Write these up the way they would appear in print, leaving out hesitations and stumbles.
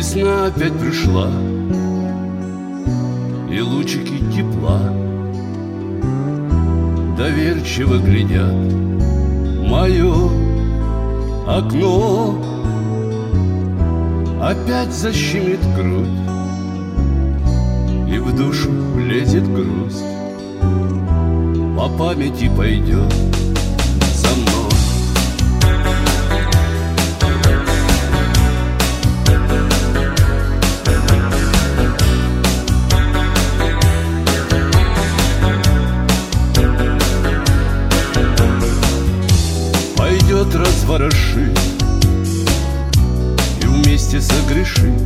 Весна опять пришла, и лучики тепла доверчиво глядят в мое окно. Опять защемит грудь, и в душу лезет грусть, по памяти пойдет за мной. Пойдет разворошит и вместе согрешит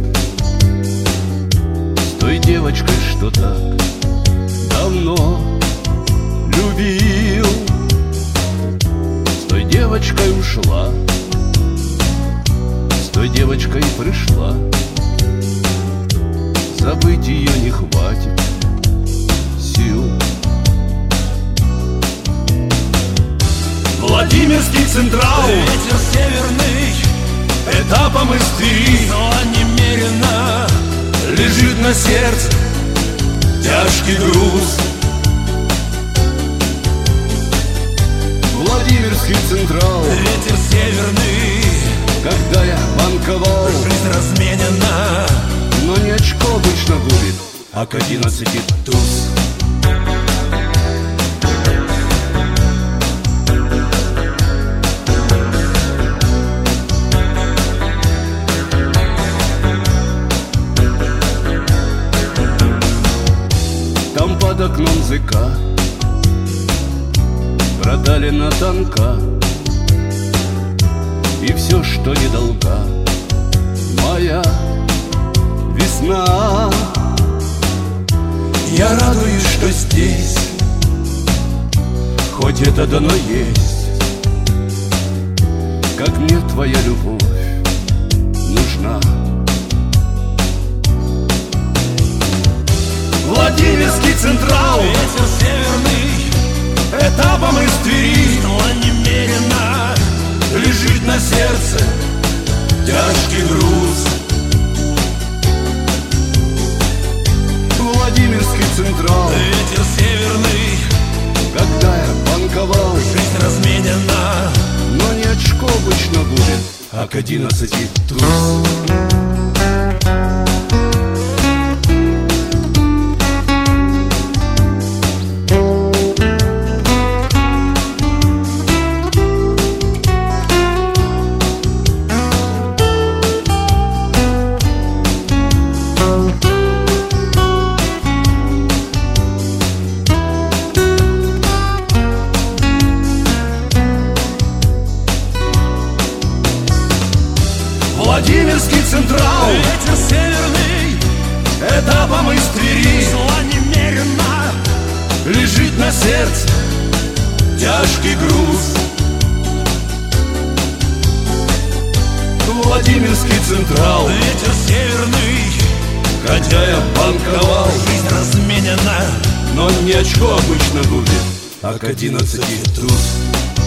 с той девочкой, что так давно любил. С той девочкой ушла, с той девочкой пришла. Забыть ее не хватит сил. Владимирский Централ, ветер северный, этапом из Твери, зла немерено, лежит на сердце тяжкий груз. Владимирский Централ, ветер северный, когда я банковал, жизнь разменена, но не очко обычно будет, а к 11 туз. Там под окном ЗК продали на танка, и все, что не долга, моя весна. Я радуюсь, что здесь хоть это дано есть, как мне твоя любовь нужна. Владимирский Централ, ветер северный, этапом из Твери, зла немерено, лежит на сердце тяжкий груз. Владимирский Централ, ветер северный, когда я банковал, жизнь разменена, но не очко обычно будет, а к 11 туз. Владимирский Централ, ветер северный, этапом из Твери, зла немерено, лежит на сердце тяжкий груз. Владимирский Централ, ветер северный, хотя я банковал, жизнь разменена, но не очко обычно будет, а к 11 туз.